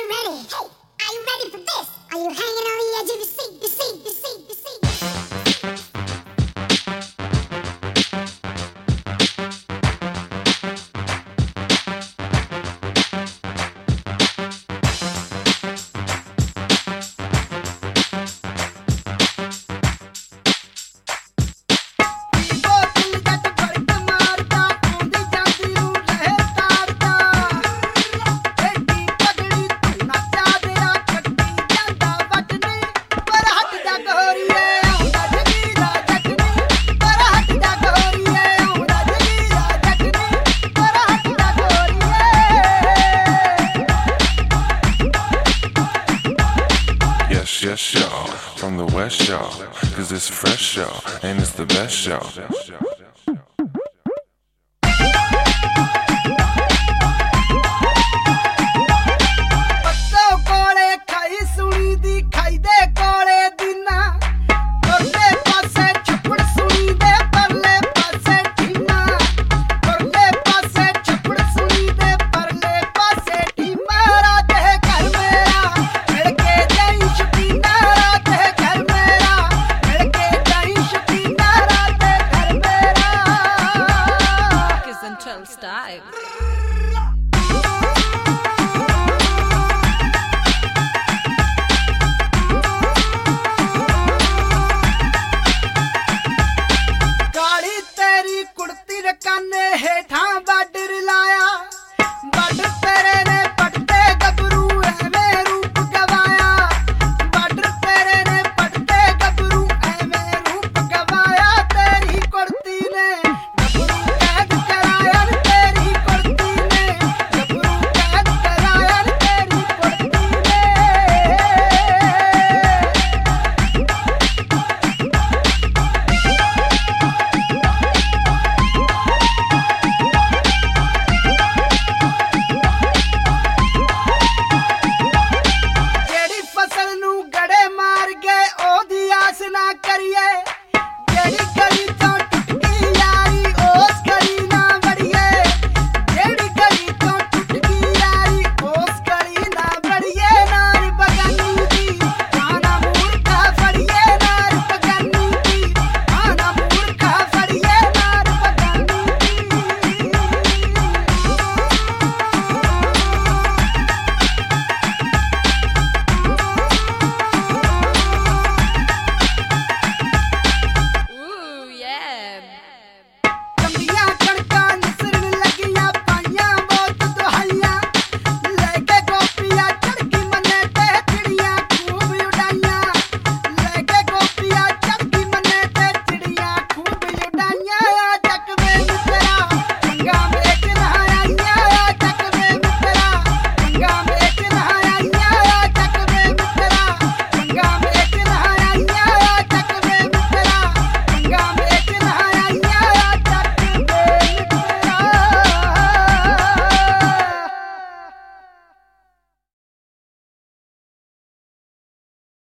you ready? Hey, are you ready for this? Are you hanging on the edge of your seat, your seat, your seat, your seat? Yes, y'all, from the West, y'all, 'cause it's fresh, y'all, and it's the best, y'all.